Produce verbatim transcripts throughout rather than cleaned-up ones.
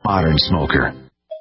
modern smoker.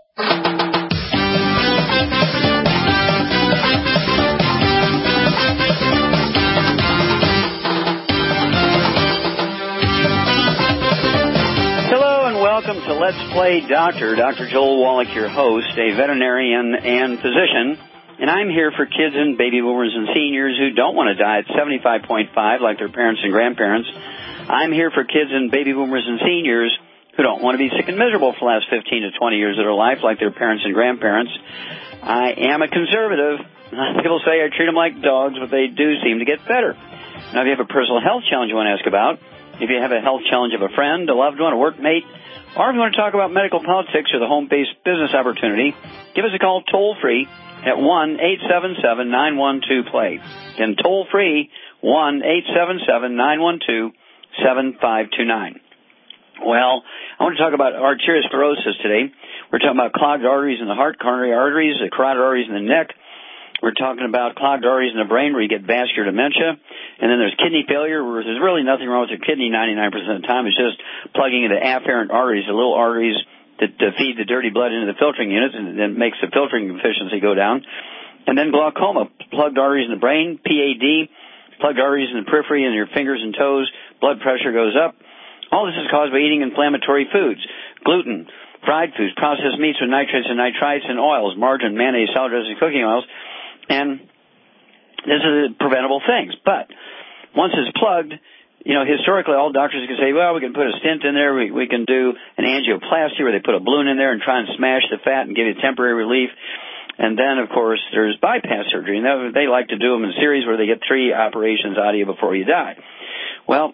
Welcome to Let's Play Doctor. Doctor Joel Wallach, your host, a veterinarian and physician. And I'm here for kids and baby boomers and seniors who don't want to die at seventy-five point five like their parents and grandparents. I'm here for kids and baby boomers and seniors who don't want to be sick and miserable for the last fifteen to twenty years of their life like their parents and grandparents. I am a conservative. People say I treat them like dogs, but they do seem to get better. Now, if you have a personal health challenge you want to ask about, if you have a health challenge of a friend, a loved one, a workmate, or if you want to talk about medical politics or the home-based business opportunity, give us a call toll-free at one eight seven seven, nine one two, play. Again, toll-free, one eight seven seven, nine one two, seven five two nine. Well, I want to talk about arteriosclerosis today. We're talking about clogged arteries in the heart, coronary arteries, the carotid arteries in the neck. We're talking about clogged arteries in the brain where you get vascular dementia. And then there's kidney failure where there's really nothing wrong with your kidney ninety-nine percent of the time. It's just plugging into afferent arteries, the little arteries that uh, feed the dirty blood into the filtering units, and then makes the filtering efficiency go down. And then glaucoma, plugged arteries in the brain, P A D, plugged arteries in the periphery and your fingers and toes, blood pressure goes up. All this is caused by eating inflammatory foods, gluten, fried foods, processed meats with nitrates and nitrites, and oils, margarine, mayonnaise, salad dressing, cooking oils. And this is preventable things. But once it's plugged, you know, historically all doctors can say, well, we can put a stent in there, we, we can do an angioplasty where they put a balloon in there and try and smash the fat and give you temporary relief. And then, of course, there's bypass surgery. And they like to do them in series where they get three operations out of you before you die. Well,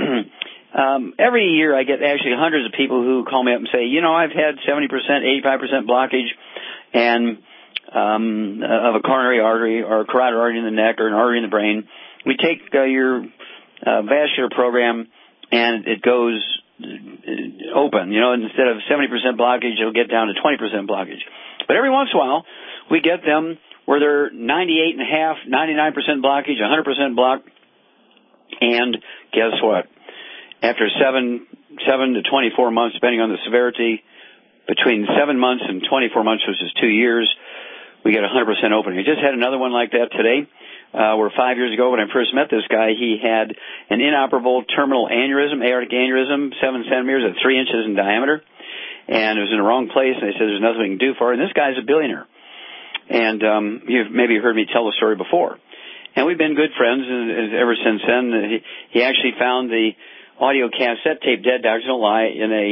um, every year I get actually hundreds of people who call me up and say, you know, I've had seventy percent, eighty-five percent blockage and um, of a coronary artery or a carotid artery in the neck or an artery in the brain. We take uh, your uh, vascular program and it goes open. You know, instead of seventy percent blockage, it'll get down to twenty percent blockage. But every once in a while, we get them where they're ninety-eight and a half, ninety-nine percent blockage, one hundred percent blocked. And guess what? After seven, seven to twenty-four months, depending on the severity, between seven months and twenty-four months, which is two years, we get one hundred percent opening. I just had another one like that today, uh, where five years ago when I first met this guy, he had an inoperable terminal aneurysm, aortic aneurysm, seven centimeters at three inches in diameter, and it was in the wrong place, and they said there's nothing we can do for it, and this guy's a billionaire. And um, you've maybe heard me tell the story before. And we've been good friends ever since then. He, he actually found the audio cassette tape, Dead Doctors Don't Lie, in a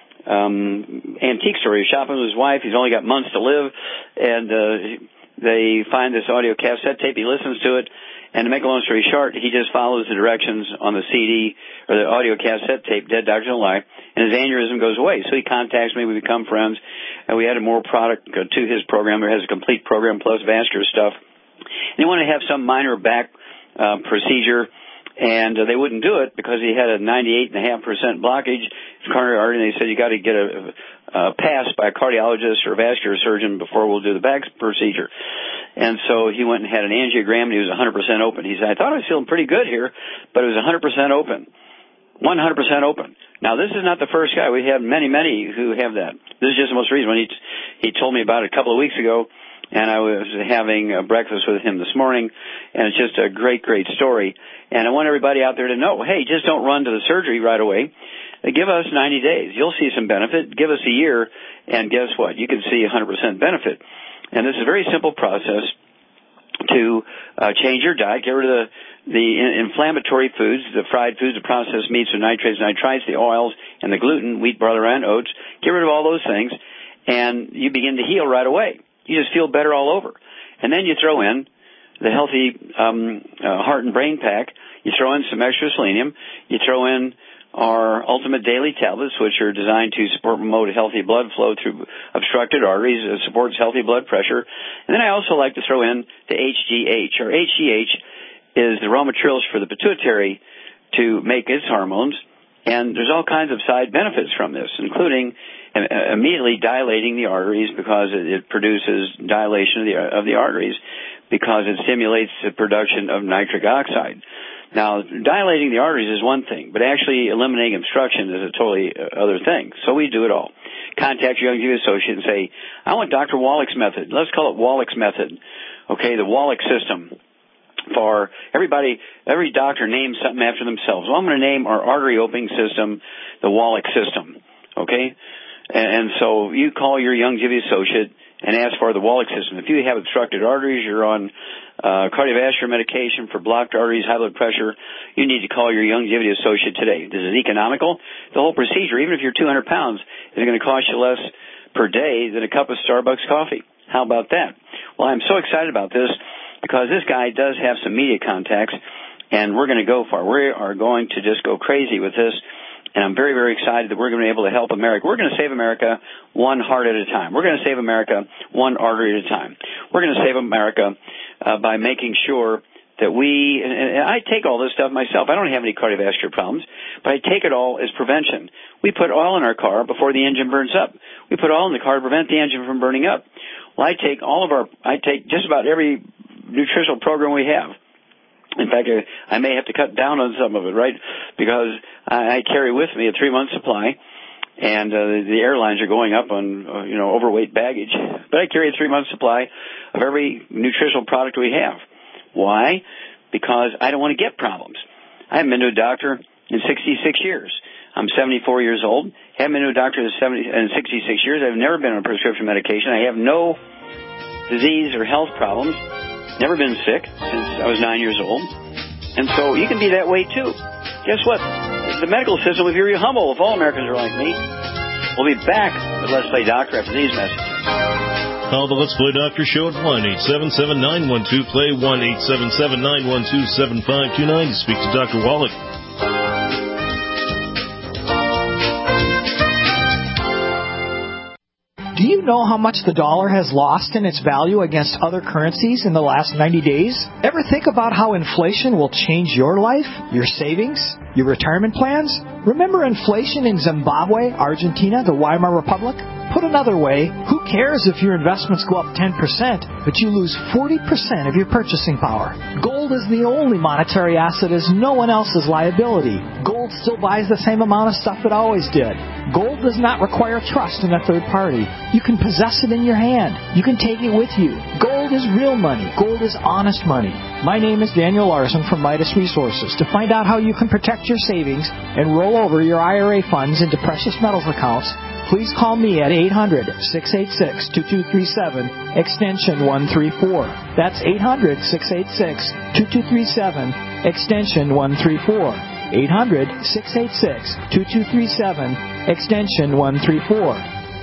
um antique store. He's shopping with his wife. He's only got months to live, and uh they find this audio cassette tape. He listens to it, and to make a long story short, he just follows the directions on the C D or the audio cassette tape, Dead Doctors Don't Lie, and his aneurysm goes away. So he contacts me. We become friends, and we added more product to his program. It has a complete program plus vascular stuff. And he wanted to have some minor back uh, procedure, and uh, they wouldn't do it because he had a ninety-eight point five percent blockage in coronary artery, and they said you got to get a, a pass by a cardiologist or a vascular surgeon before we'll do the back procedure. And so he went and had an angiogram, and he was one hundred percent open. He said, I thought I was feeling pretty good here, but it was one hundred percent open. one hundred percent open. Now, this is not the first guy. We have many, many who have that. This is just the most recent one. He, he told me about it a couple of weeks ago, and I was having a breakfast with him this morning, and it's just a great, great story. And I want everybody out there to know, hey, just don't run to the surgery right away. Give us ninety days. You'll see some benefit. Give us a year, and guess what? You can see one hundred percent benefit. And this is a very simple process to uh, change your diet, get rid of the, the inflammatory foods, the fried foods, the processed meats with nitrates, nitrites, the oils, and the gluten, wheat, barley, and oats. Get rid of all those things, and you begin to heal right away. You just feel better all over. And then you throw in the healthy um, uh, heart and brain pack. You throw in some extra selenium. You throw in our Ultimate Daily Tablets, which are designed to support and promote healthy blood flow through obstructed arteries. It supports healthy blood pressure. And then I also like to throw in the H G H. Or H G H is the raw materials for the pituitary to make its hormones. And there's all kinds of side benefits from this, including immediately dilating the arteries because it produces dilation of the, of the arteries because it stimulates the production of nitric oxide. Now, dilating the arteries is one thing, but actually eliminating obstruction is a totally other thing. So we do it all. contact your Youngevity associate and say, I want Doctor Wallach's method. Let's call it Wallach's method. Okay, the Wallach system. For everybody, every doctor names something after themselves. Well, I'm going to name our artery opening system the Wallach system. Okay? And, and so you call your Youngevity associate and ask for the Wallach system. If you have obstructed arteries, you're on uh, cardiovascular medication for blocked arteries, high blood pressure, you need to call your Youngevity associate today. This is economical. The whole procedure, even if you're two hundred pounds, is going to cost you less per day than a cup of Starbucks coffee. How about that? Well, I'm so excited about this because this guy does have some media contacts, and we're going to go far. We are going to just go crazy with this, and I'm very, very excited that we're going to be able to help America. We're going to save America one heart at a time. We're going to save America one artery at a time. We're going to save America uh, by making sure that we, and I take all this stuff myself. I don't have any cardiovascular problems, but I take it all as prevention. We put oil in our car before the engine burns up. We put oil in the car to prevent the engine from burning up. Well, I take all of our, I take just about every nutritional program we have. In fact, I may have to cut down on some of it, right? Because I carry with me a three-month supply, and uh, the airlines are going up on, uh, you know, overweight baggage. But I carry a three-month supply of every nutritional product we have. Why? Because I don't want to get problems. I haven't been to a doctor in sixty-six years. I'm seventy-four years old. Haven't been to a doctor in, seventy, in sixty-six years. I've never been on prescription medication. I have no disease or health problems. Never been sick since I was nine years old. And so you can be that way too. Guess what? The medical system would be very humble if all Americans are like me. We'll be back with Let's Play Doctor after these messages. Call the Let's Play Doctor show at one eight seven seven, nine one two, play, one eight seven seven, nine one two, seven five two nine to speak to Doctor Wallach. Do you know how much the dollar has lost in its value against other currencies in the last ninety days? Ever think about how inflation will change your life, your savings, your retirement plans? Remember inflation in Zimbabwe, Argentina, the Weimar Republic? Put another way, who cares if your investments go up ten percent, but you lose forty percent of your purchasing power? Gold is the only monetary asset as no one else's liability. Gold still buys the same amount of stuff it always did. Gold does not require trust in a third party. You can possess it in your hand. You can take it with you. Gold is real money. Gold is honest money. My name is Daniel Larson from Midas Resources. To find out how you can protect your savings and roll over your I R A funds into precious metals accounts, please call me at eight hundred, six eight six, two two three seven, extension one three four. That's eight hundred, six eight six, two two three seven, extension one three four. eight hundred, six eight six, two two three seven, extension one three four.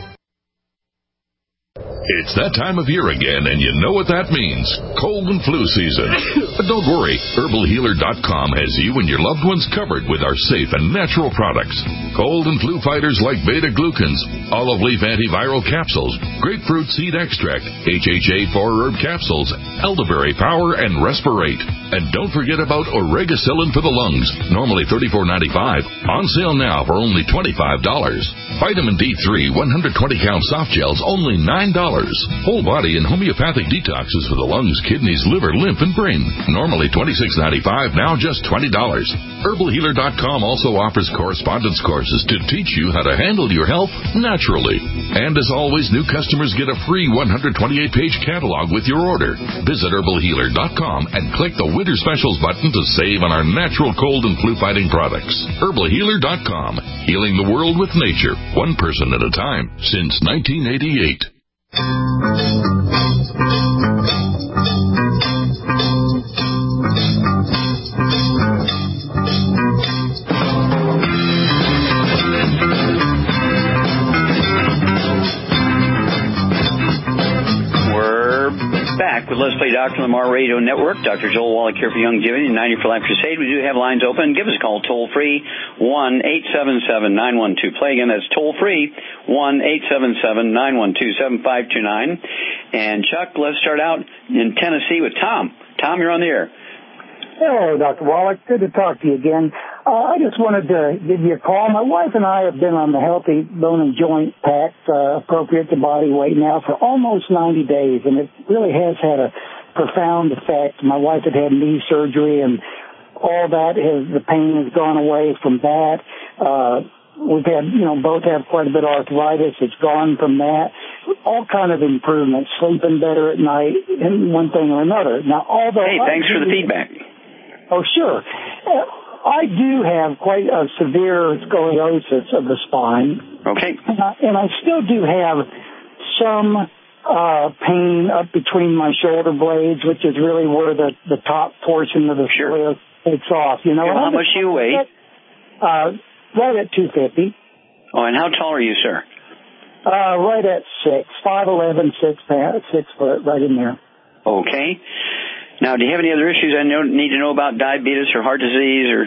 It's that time of year again, and you know what that means. Cold and flu season. But don't worry. Herbal Healer dot com has you and your loved ones covered with our safe and natural products. Cold and flu fighters like beta-glucans, olive leaf antiviral capsules, grapefruit seed extract, H H A four herb capsules, elderberry power, and Respirate. And don't forget about Oregacillin for the lungs, normally thirty-four ninety-five, on sale now for only twenty-five dollars. Vitamin D three one hundred twenty count soft gels, only nine dollars. Whole body and homeopathic detoxes for the lungs, kidneys, liver, lymph, and brain, normally twenty-six ninety-five, now just twenty dollars. Herbal Healer dot com also offers correspondence courses to teach you how to handle your health naturally. And as always, new customers get a free one hundred twenty-eight page catalog with your order. Visit Herbal Healer dot com and click the Winter Specials button to save on our natural cold and flu fighting products. Herbal Healer dot com, healing the world with nature, one person at a time, since nineteen eighty-eight. We're back with Let's Play Doctor Lamar Radio Network. Doctor Joel Wallach here for Youngevity and ninety for Life Crusade. We do have lines open. Give us a call toll free, one eight seven seven, nine one two, play. Again, that's toll free, one eight seven seven, nine one two, seven five two nine. And Chuck, let's start out in Tennessee with Tom. Tom, you're on the air. Hello, Doctor Wallach. Good to talk to you again. Uh, I just wanted to give you a call. My wife and I have been on the Healthy Bone and Joint Pack, uh, appropriate to body weight now, for almost ninety days, and it really has had a profound effect. My wife had had knee surgery, and all that has, the pain has gone away from that. Uh, we've had, you know, both have quite a bit of arthritis. It's gone from that. All kind of improvements, sleeping better at night, and one thing or another. Now, although hey, thanks I for the do, feedback. Oh, sure. Uh, I do have quite a severe scoliosis of the spine. Okay. And I, and I still do have some uh, pain up between my shoulder blades, which is really where the, the top portion of the sure. scoliosis takes off. You know, well, how much do you weigh? Uh, right at two fifty. Oh, and how tall are you, sir? Uh, right at six, five eleven, six pounds, six foot, right in there. Okay. Now, do you have any other issues I know, need to know about, diabetes or heart disease or?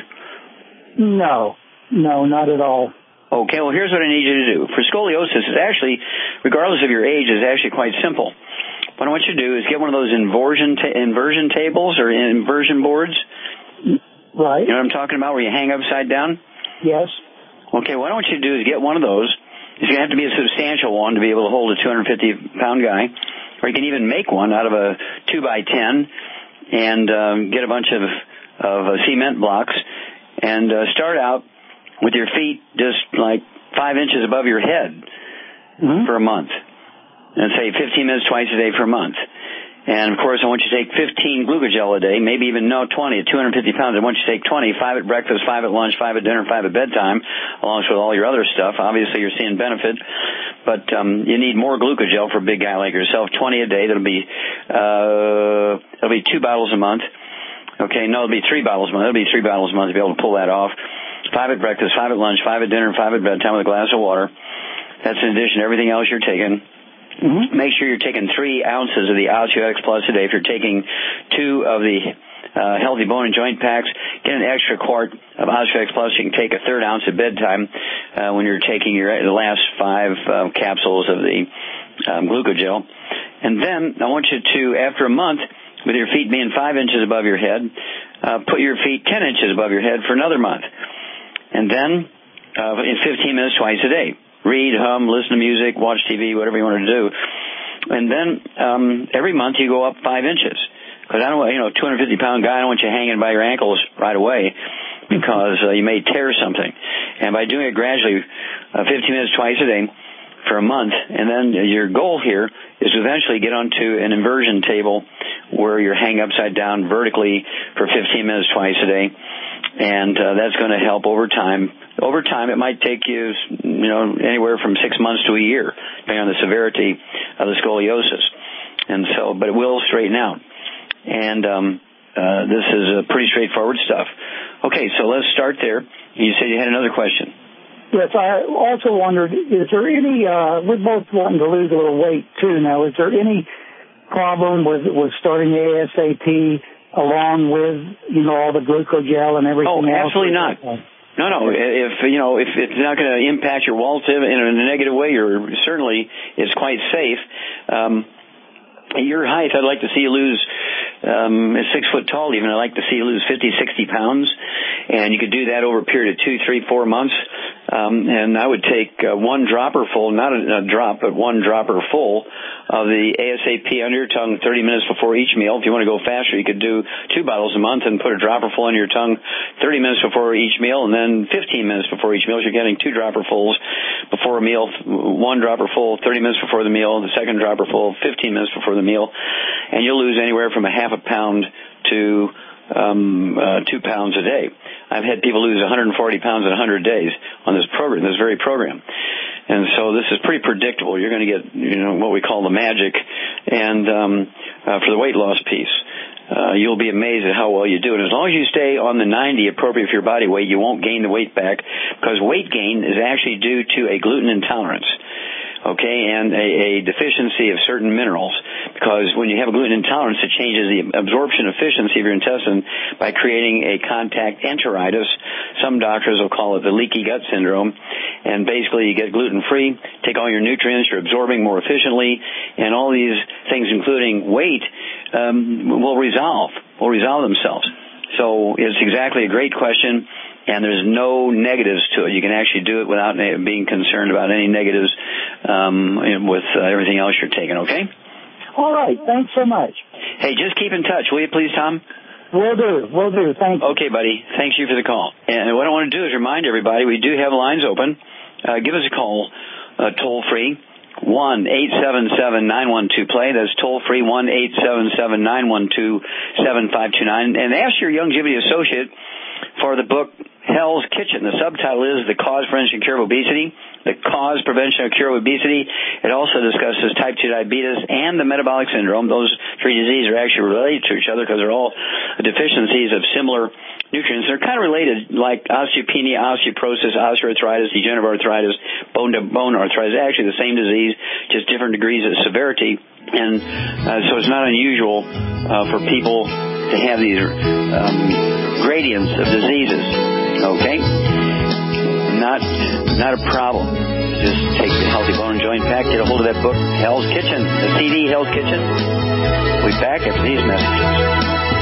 No, no, not at all. Okay, well, here's what I need you to do. For scoliosis, it's actually, regardless of your age, is actually quite simple. What I want you to do is get one of those inversion ta- inversion tables or inversion boards. Right. You know what I'm talking about, where you hang upside down? Yes. Okay, what I want you to do is get one of those. It's going to have to be a substantial one to be able to hold a two hundred fifty pound guy. Or you can even make one out of a two by ten and um, get a bunch of, of uh, cement blocks and uh, start out with your feet just like five inches above your head mm-hmm. for a month. And say fifteen minutes twice a day for a month. And, of course, I want you to take fifteen glucogel a day, maybe even, no, twenty at two hundred fifty pounds. I want you to take twenty, five at breakfast, five at lunch, five at dinner, five at bedtime, along with all your other stuff. Obviously, you're seeing benefit. But um, you need more glucogel for a big guy like yourself, twenty a day. That'll be, uh, that'll be two bottles a month. Okay, no, it'll be three bottles a month. It'll be three bottles a month to be able to pull that off. Five at breakfast, five at lunch, five at dinner, five at bedtime with a glass of water. That's in addition to everything else you're taking. Mm-hmm. Make sure you're taking three ounces of the OsteoX Plus a day. If you're taking two of the uh, Healthy Bone and Joint Packs, get an extra quart of OsteoX Plus. You can take a third ounce at bedtime uh, when you're taking your the last five uh, capsules of the um, glucogel. And then I want you to, after a month, with your feet being five inches above your head, uh, put your feet ten inches above your head for another month. And then uh, in fifteen minutes twice a day. Read, hum, listen to music, watch T V, whatever you want to do. And then um, every month you go up five inches. Because I don't want, you know, a two hundred fifty pound guy, I don't want you hanging by your ankles right away because uh, you may tear something. And by doing it gradually, uh, fifteen minutes twice a day for a month, and then your goal here is to eventually get onto an inversion table where you're hanging upside down vertically for fifteen minutes twice a day. And uh, that's going to help over time. Over time, it might take you, you know, anywhere from six months to a year, depending on the severity of the scoliosis. And so, but it will straighten out. And um, uh, this is uh, pretty straightforward stuff. Okay, so let's start there. You said you had another question. Yes, I also wondered, is there any, uh, we're both wanting to lose a little weight too now, is there any problem with, with starting ASAP along with, you know, all the glucogel and everything else? Oh, absolutely not. No, no. If, you know, if it's not going to impact your wallet in a negative way, you're certainly, it's quite safe. Um, your height, I'd like to see you lose, um, six foot tall even, I'd like to see you lose fifty, sixty pounds. And you could do that over a period of two, three, four months. Um, and I would take uh, one dropper full, not a, a drop, but one dropper full of the ASAP under your tongue thirty minutes before each meal. If you want to go faster, you could do two bottles a month and put a dropper full under your tongue thirty minutes before each meal, and then fifteen minutes before each meal. So you're getting two dropper fulls before a meal, one dropper full thirty minutes before the meal, the second dropper full fifteen minutes before the meal. And you'll lose anywhere from a half a pound to um, uh, two pounds a day. I've had people lose one hundred forty pounds in one hundred days on this program, this very program. And so this is pretty predictable. You're going to get, you know, what we call the magic. And um, uh, for the weight loss piece, uh, you'll be amazed at how well you do. And as long as you stay on the ninety appropriate for your body weight, you won't gain the weight back, because weight gain is actually due to a gluten intolerance. Okay, and a, a deficiency of certain minerals, because when you have a gluten intolerance, it changes the absorption efficiency of your intestine by creating a contact enteritis. Some doctors will call it the leaky gut syndrome, and basically you get gluten-free, take all your nutrients, you're absorbing more efficiently, and all these things, including weight, um, will resolve, will resolve themselves. So it's exactly a great question. And there's no negatives to it. You can actually do it without being concerned about any negatives um, with uh, everything else you're taking, okay? All right. Thanks so much. Hey, just keep in touch, will you please, Tom? Will do. Will do. Thank you. Okay, buddy. Thanks you for the call. And what I want to do is remind everybody we do have lines open. Uh, give us a call, uh, toll free, one eight seven seven nine one two play. That's toll free, one eight seven seven nine one two seven five two nine. And ask your Youngevity associate for the book Hell's Kitchen. The subtitle is The Cause, Prevention, Cure of Obesity. The Cause, Prevention, or Cure of Obesity. It also discusses type two diabetes and the metabolic syndrome. Those three diseases are actually related to each other because they're all deficiencies of similar nutrients. They're kind of related, like osteopenia, osteoporosis, osteoarthritis, degenerative arthritis, bone-to-bone arthritis. Actually the same disease, just different degrees of severity. And uh, so it's not unusual uh, for people to have these um, gradients of diseases. Okay? Not not a problem. Just take the Healthy Bone and Joint Pack, get a hold of that book, Hell's Kitchen, the C D, Hell's Kitchen. We'll be back after these messages.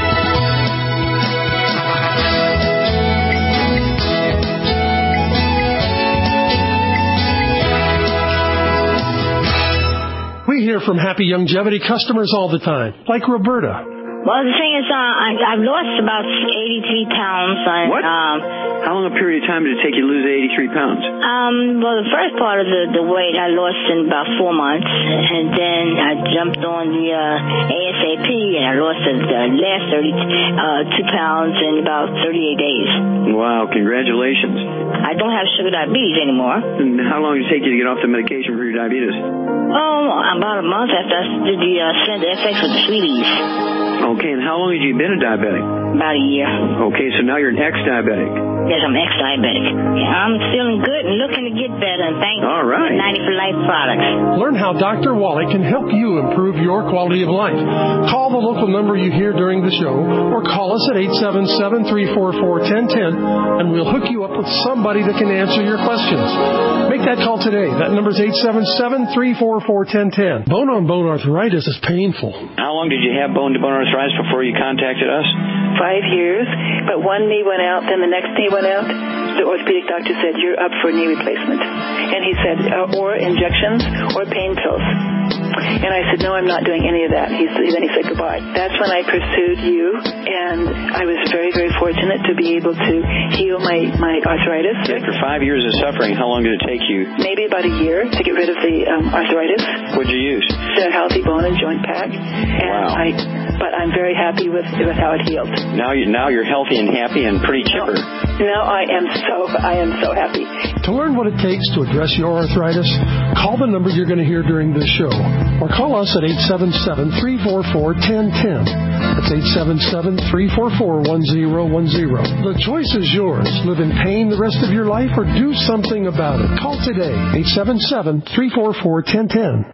We hear from happy Youngevity customers all the time, like Roberta. Well, the thing is, uh, I, I've lost about eighty-three pounds. And, what? Um, How long a period of time did it take you to lose eighty-three pounds? Um, well, the first part of the, the weight I lost in about four months, and then I jumped on the uh, A S A P, and I lost the, the last thirty-two pounds in about thirty-eight days. Wow, congratulations. I don't have sugar diabetes anymore. And how long did it take you to get off the medication for your diabetes? Oh, about a month after I did the uh, Slender F X with the sweeties. Okay, and how long have you been a diabetic? About a year. Okay, so now you're an ex-diabetic. Yes, I'm ex-diabetic. I'm feeling good and looking to get better, and thanks All right. to ninety for Life products. Learn how Doctor Wallach can help you improve your quality of life. Call the local number you hear during the show, or call us at eight seven seven, three four four, one zero one zero, and we'll hook you up with somebody that can answer your questions. Make that call today. That number is eight seven seven, three four four, one zero one zero. Bone-on-bone arthritis is painful. How long did you have bone-to-bone arthritis before you contacted us? Five years, but one knee went out, then the next knee went out. The orthopedic doctor said, you're up for a knee replacement. And he said, uh, or injections or pain pills. And I said, no, I'm not doing any of that. He, then he said goodbye. That's when I pursued you, and I was very, very fortunate to be able to heal my, my arthritis. After five years of suffering, how long did it take you? Maybe about a year to get rid of the um, arthritis. What'd you use? The Healthy Bone and Joint Pack. And wow. I, but I'm very happy with, with how it healed. Now, you, now you're healthy and happy and pretty chipper. Now I am so, I am so happy. To learn what it takes to address your arthritis, call the number you're going to hear during this show, or call us at eight seven seven, three four four, one zero one zero. That's eight seven seven, three four four, one zero one zero. The choice is yours. Live in pain the rest of your life or do something about it. Call today, eight seven seven, three four four, one zero one zero.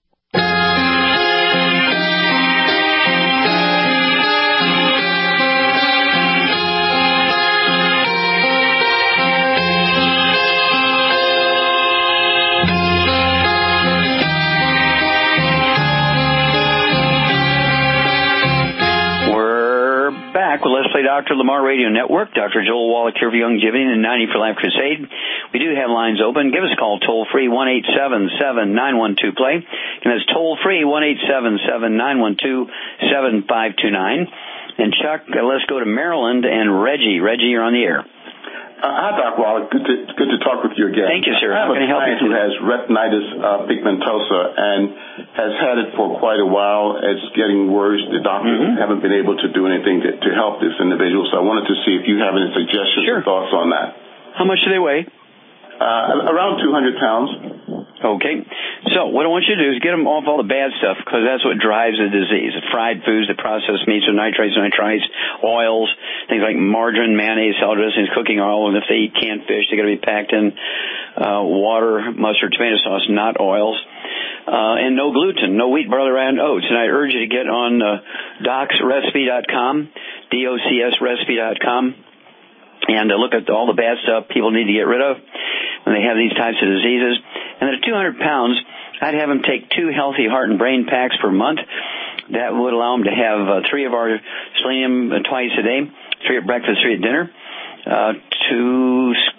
With Let's Play Doctor Lamar Radio Network, Doctor Joel Wallach here for Youngevity and the ninety for Life Crusade. We do have lines open. Give us a call toll free, one eight seven seven, nine one two, play. And that's toll free, one eight seven seven, nine one two, seven five two nine. And Chuck, uh, let's go to Maryland and Reggie. Reggie, you're on the air. Uh, hi, Doctor Wallach. Good to, good to talk with you again. Thank you, sir. I have How can a I help client you? who has retinitis uh, pigmentosa and has had it for quite a while. It's getting worse. The doctors mm-hmm. haven't been able to do anything to, to help this individual, so I wanted to see if you have any suggestions sure. or thoughts on that. How much do they weigh? Uh, around two hundred pounds. Okay. So what I want you to do is get them off all the bad stuff, because that's what drives the disease. The fried foods, the processed meats, the nitrates, nitrites, oils, things like margarine, mayonnaise, salad dressings, cooking oil, and if they eat canned fish, they got to be packed in uh, water, mustard, tomato sauce, not oils. Uh, and no gluten, no wheat, barley, rye, and oats. And I urge you to get on uh, docs recipe dot com, D O C S recipe dot com, and uh, look at all the bad stuff people need to get rid of when they have these types of diseases. And then at two hundred pounds, I'd have them take two healthy heart and brain packs per month. That would allow them to have uh, three of our selenium uh, twice a day, three at breakfast, three at dinner, uh, two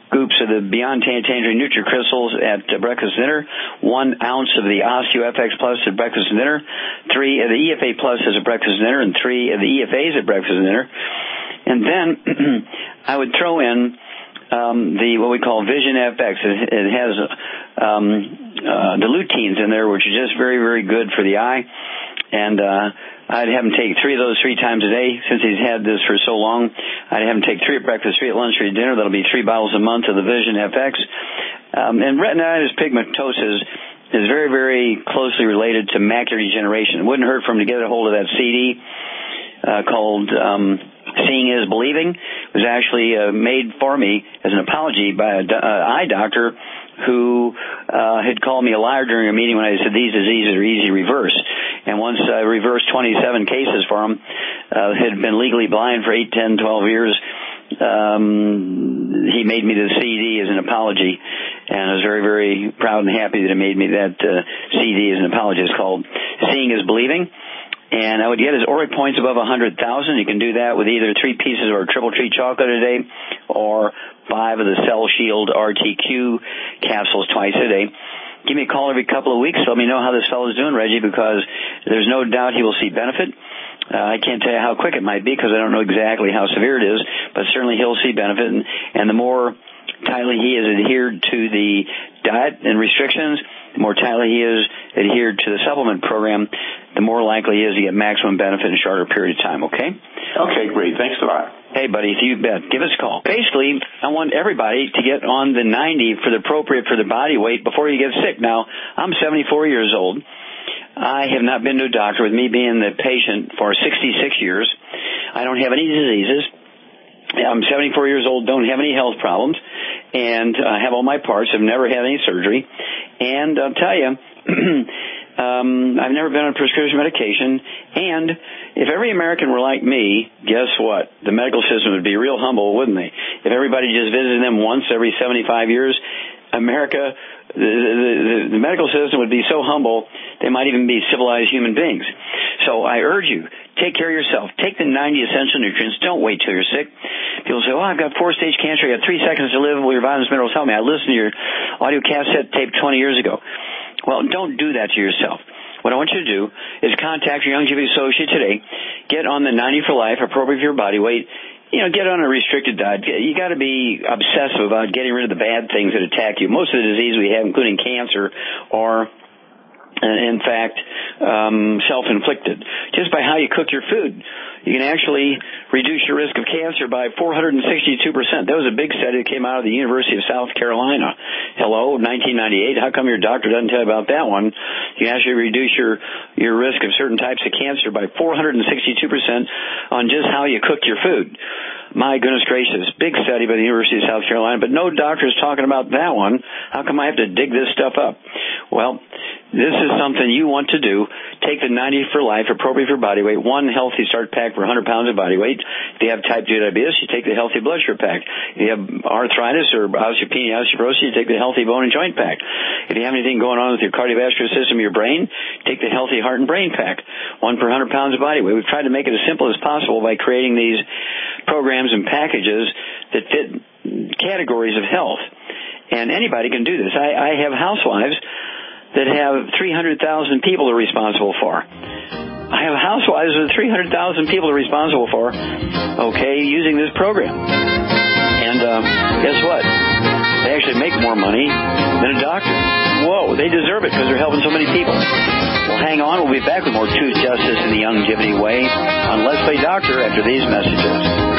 scoops of the Beyond Tangerine NutriCrystals at uh, breakfast and dinner, one ounce of the OsteoFX Plus at breakfast and dinner, three of the E F A Plus as a breakfast and dinner, and three of the E F As at breakfast and dinner. And then I would throw in um, the what we call Vision F X. It, it has um, uh, the luteins in there, which are just very, very good for the eye. And uh, I'd have him take three of those three times a day. Since he's had this for so long, I'd have him take three at breakfast, three at lunch, three at dinner. That'll be three bottles a month of the Vision F X. Um, and retinitis pigmentosa is very, very closely related to macular degeneration. It wouldn't hurt for him to get a hold of that C D uh, called um, Seeing is Believing. It was actually uh, made for me as an apology by an uh, eye doctor who uh, had called me a liar during a meeting when I said these diseases are easy to reverse. And once I reversed twenty-seven cases for him, uh, had been legally blind for eight, ten, twelve years, um, he made me the C D as an apology. And I was very, very proud and happy that he made me that uh, C D as an apology. It's called Seeing is Believing. And I would get his auric points above one hundred thousand. You can do that with either three pieces of our Triple Treat chocolate a day or five of the Cell Shield R T Q capsules twice a day. Give me a call every couple of weeks. Let me know how this fellow's doing, Reggie, because there's no doubt he will see benefit. Uh, I can't tell you how quick it might be because I don't know exactly how severe it is, but certainly he'll see benefit. And, and the more tightly he is adhered to the diet and restrictions, the more tightly he is adhered to the supplement program, the more likely he is to get maximum benefit in a shorter period of time, okay? Okay, great. Thanks a lot. Hey, buddy, you bet. Give us a call. Basically, I want everybody to get on the ninety for the appropriate for the body weight before you get sick. Now, I'm seventy-four years old. I have not been to a doctor, with me being the patient, for sixty-six years. I don't have any diseases. I'm seventy-four years old, don't have any health problems, and I have all my parts. I've never had any surgery. And I'll tell you, um, I've never been on prescription medication. And if every American were like me, guess what? The medical system would be real humble, wouldn't they? If everybody just visited them once every seventy-five years, America, the, the, the medical system would be so humble, they might even be civilized human beings. So I urge you, take care of yourself. Take the ninety essential nutrients. Don't wait till you're sick. People say, oh, I've got four-stage cancer. I got three seconds to live. Will your vitamins, minerals help me? I listened to your audio cassette tape twenty years ago. Well, don't do that to yourself. What I want you to do is contact your Youngevity associate today. Get on the ninety for life, appropriate for your body weight. You know, get on a restricted diet. You got to be obsessive about getting rid of the bad things that attack you. Most of the disease we have, including cancer, are, in fact, um, self-inflicted. Just by how you cook your food, you can actually reduce your risk of cancer by four hundred sixty-two percent. That was a big study that came out of the University of South Carolina. Hello, nineteen ninety-eight. How come your doctor doesn't tell you about that one? You can actually reduce your, your risk of certain types of cancer by four hundred sixty-two percent on just how you cook your food. My goodness gracious, big study by the University of South Carolina, but no doctor is talking about that one. How come I have to dig this stuff up? Well, this is something you want to do. Take the ninety for life, appropriate for body weight, one healthy start pack for one hundred pounds of body weight. If you have type two diabetes, you take the healthy blood sugar pack. If you have arthritis or osteopenia, osteoporosis, you take the healthy bone and joint pack. If you have anything going on with your cardiovascular system, your brain, take the healthy heart and brain pack, one per one hundred pounds of body weight. We've tried to make it as simple as possible by creating these programs and packages that fit categories of health. And anybody can do this. I, I have housewives that have three hundred thousand people they're responsible for. I have housewives with three hundred thousand people they're responsible for, okay, using this program. And uh, guess what? They actually make more money than a doctor. Whoa, they deserve it because they're helping so many people. Well, hang on. We'll be back with more Truth, Justice, and the Youngevity Way on Let's Play Doctor after these messages.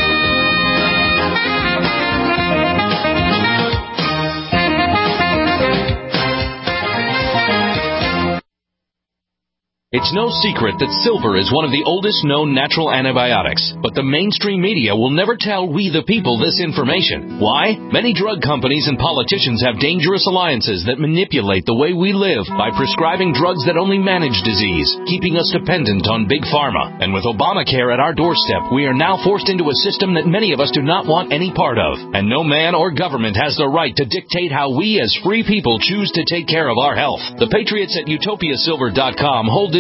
It's no secret that silver is one of the oldest known natural antibiotics, but the mainstream media will never tell we the people this information. Why? Many drug companies and politicians have dangerous alliances that manipulate the way we live by prescribing drugs that only manage disease, keeping us dependent on big pharma. And with Obamacare at our doorstep, we are now forced into a system that many of us do not want any part of. And no man or government has the right to dictate how we as free people choose to take care of our health. The patriots at utopia silver dot com hold this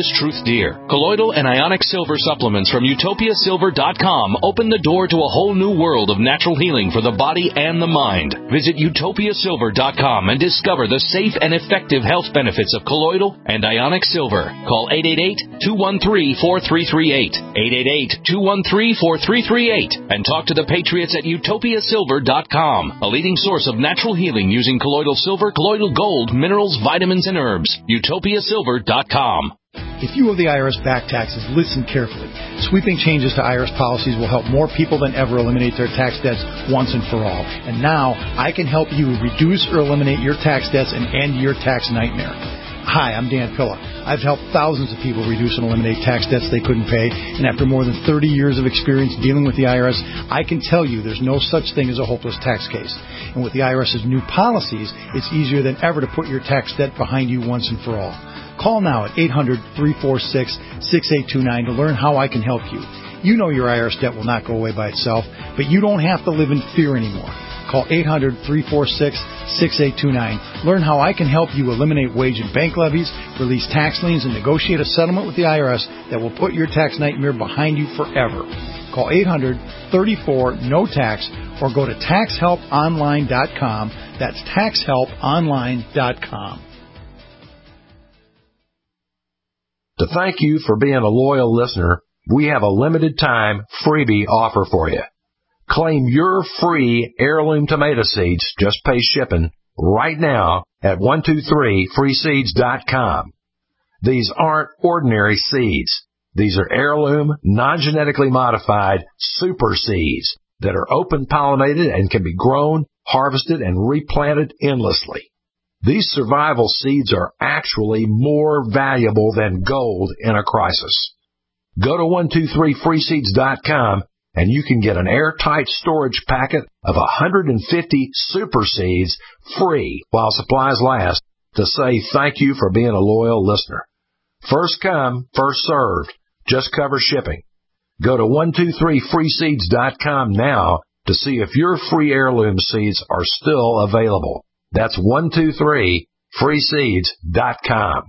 Delicious Truth Deer. Colloidal and ionic silver supplements from utopia silver dot com open the door to a whole new world of natural healing for the body and the mind. Visit utopia silver dot com and discover the safe and effective health benefits of colloidal and ionic silver. Call eight eight eight, two one three, four three three eight, eight eight eight, two one three, four three three eight, and talk to the Patriots at utopia silver dot com, a leading source of natural healing using colloidal silver, colloidal gold, minerals, vitamins, and herbs. utopia silver dot com. If you owe the I R S back taxes, listen carefully. Sweeping changes to I R S policies will help more people than ever eliminate their tax debts once and for all. And now, I can help you reduce or eliminate your tax debts and end your tax nightmare. Hi, I'm Dan Pilla. I've helped thousands of people reduce and eliminate tax debts they couldn't pay, and after more than thirty years of experience dealing with the I R S, I can tell you there's no such thing as a hopeless tax case. And with the I R S's new policies, it's easier than ever to put your tax debt behind you once and for all. Call now at eight hundred, three four six, six eight two nine to learn how I can help you. You know your I R S debt will not go away by itself, but you don't have to live in fear anymore. Call eight hundred, three four six, six eight two nine. Learn how I can help you eliminate wage and bank levies, release tax liens, and negotiate a settlement with the I R S that will put your tax nightmare behind you forever. Call eight hundred, three four, N O T A X or go to tax help online dot com. That's tax help online dot com. To thank you for being a loyal listener, we have a limited time freebie offer for you. Claim your free heirloom tomato seeds, just pay shipping, right now at one two three free seeds dot com. These aren't ordinary seeds. These are heirloom, non-genetically modified super seeds that are open-pollinated and can be grown, harvested, and replanted endlessly. These survival seeds are actually more valuable than gold in a crisis. Go to one two three free seeds dot com and you can get an airtight storage packet of one hundred fifty super seeds free while supplies last to say thank you for being a loyal listener. First come, first served. Just cover shipping. Go to one two three free seeds dot com now to see if your free heirloom seeds are still available. That's one two three free seeds dot com.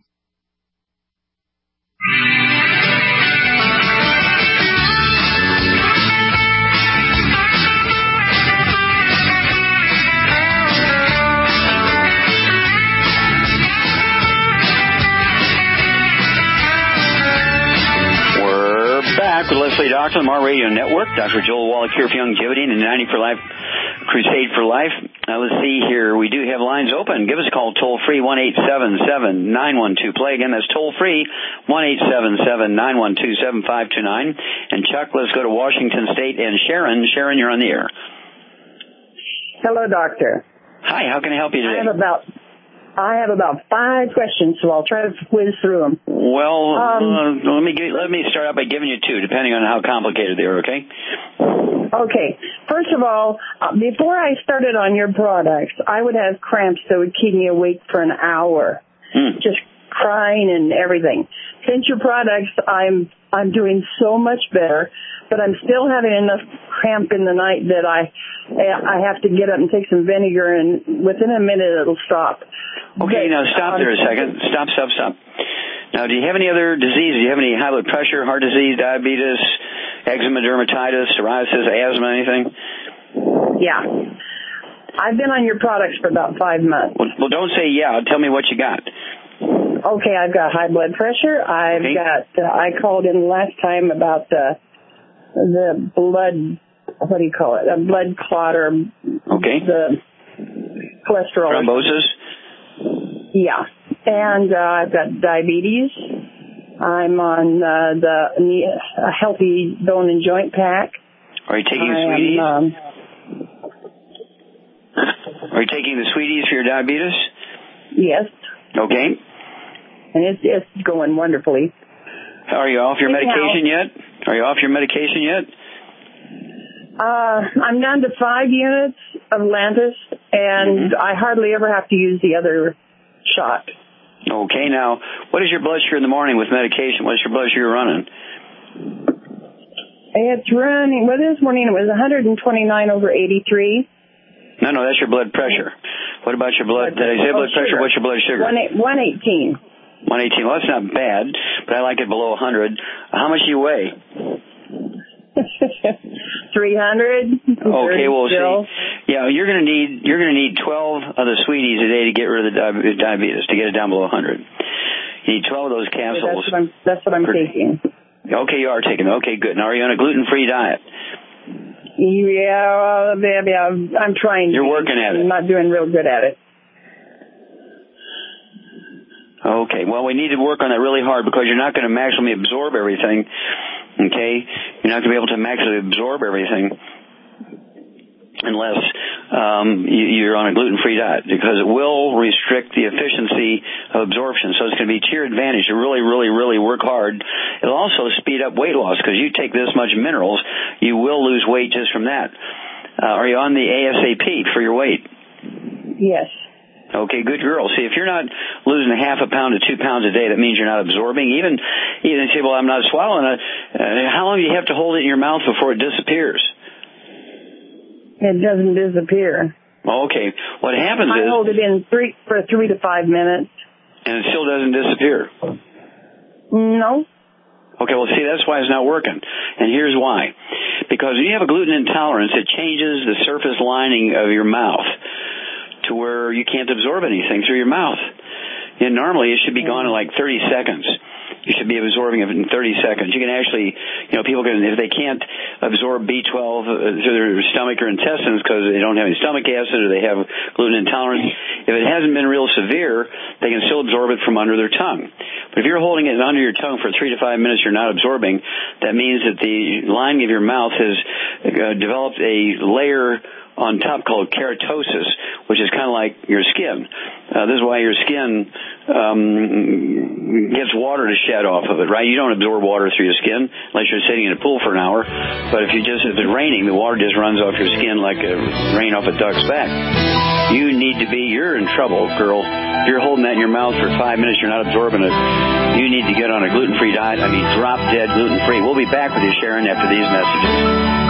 We're back with Leslie Doctor, the Mar Radio Network. Doctor Joel Wallach here for Longevity and the ninety for Life Crusade for Life. Now, let's see here. We do have lines open. Give us a call toll-free, one eight seven seven, nine one two, play. Again, that's toll-free, one eight seven seven, nine one two, seven five two nine. And, Chuck, let's go to Washington State. And Sharon, Sharon, you're on the air. Hello, Doctor. Hi, how can I help you today? I have about, I have about five questions, so I'll try to whiz through them. Well, um, uh, let me give, let me start out by giving you two, depending on how complicated they are, okay? Okay. First of all, uh, before I started on your products, I would have cramps that would keep me awake for an hour, mm. just crying and everything. Since your products, I'm I'm doing so much better, but I'm still having enough cramp in the night that I I have to get up and take some vinegar, and within a minute it'll stop. Okay, but, now stop um, there a second. Stop, stop, stop. Now, do you have any other disease? Do you have any high blood pressure, heart disease, diabetes, eczema, dermatitis, psoriasis, asthma, anything? Yeah. I've been on your products for about five months. Well, well don't say yeah. Tell me what you got. Okay, I've got high blood pressure. I've okay. got, uh, I called in last time about the, the blood, what do you call it? A blood clot or okay. the cholesterol. Thrombosis? Yeah. And uh, I've got diabetes. I'm on uh, the uh, Healthy Bone and Joint Pack. Are you taking the Sweeties? Um, Are you taking the Sweeties for your diabetes? Yes. Okay. And it's, it's going wonderfully. Are you off your medication yet? Are you off your medication yet? Uh, I'm down to five units of Lantus, and mm-hmm. I hardly ever have to use the other shot. Okay, now, what is your blood sugar in the morning with medication? What is your blood sugar running? It's running, well, this morning it was one hundred twenty-nine over eighty-three. No, no, that's your blood pressure. What about your blood, did I say blood oh, pressure? What's your blood sugar? one eighteen. one eighteen. Well, that's not bad, but I like it below one hundred. How much do you weigh? three hundred. Okay, well, see, yeah, you're going to need you're going to need twelve of the sweeties a day to get rid of the di- diabetes, to get it down below one hundred. You need twelve of those capsules. That's what I'm, that's what I'm per, taking. Okay, you are taking it. Okay, good. Now, are you on a gluten-free diet? Yeah, uh, yeah, I'm trying. You're working at it. I'm not doing real good at it. Okay, well, we need to work on that really hard because you're not going to maximally absorb everything, okay? You're not going to be able to maximally absorb everything unless um, you're on a gluten-free diet because it will restrict the efficiency of absorption. So it's going to be to your advantage to really, really, really work hard. It'll also speed up weight loss because you take this much minerals, you will lose weight just from that. Uh, are you on the A S A P for your weight? Yes. Okay, good girl. See, if you're not losing a half a pound to two pounds a day, that means you're not absorbing. Even, even if you say, well, I'm not swallowing it, uh, how long do you have to hold it in your mouth before it disappears? It doesn't disappear. Okay. What happens I is... I hold it in three for three to five minutes. And it still doesn't disappear? No. Okay, well, see, that's why it's not working. And here's why. Because when you have a gluten intolerance, it changes the surface lining of your mouth to where you can't absorb anything through your mouth. And normally it should be gone in like thirty seconds. You should be absorbing it in thirty seconds. You can actually, you know, people can, if they can't absorb B twelve through their stomach or intestines because they don't have any stomach acid or they have gluten intolerance, if it hasn't been real severe, they can still absorb it from under their tongue. But if you're holding it under your tongue for three to five minutes, you're not absorbing, that means that the lining of your mouth has uh, developed a layer on top called keratosis, which is kind of like your skin. Uh, this is why your skin um, gets water to shed off of it, right? You don't absorb water through your skin unless you're sitting in a pool for an hour. But if you just if it's raining, the water just runs off your skin like a rain off a duck's back. You need to be, you're in trouble, girl. If you're holding that in your mouth for five minutes, you're not absorbing it. You need to get on a gluten-free diet. I mean, drop dead gluten-free. We'll be back with you, Sharon, after these messages.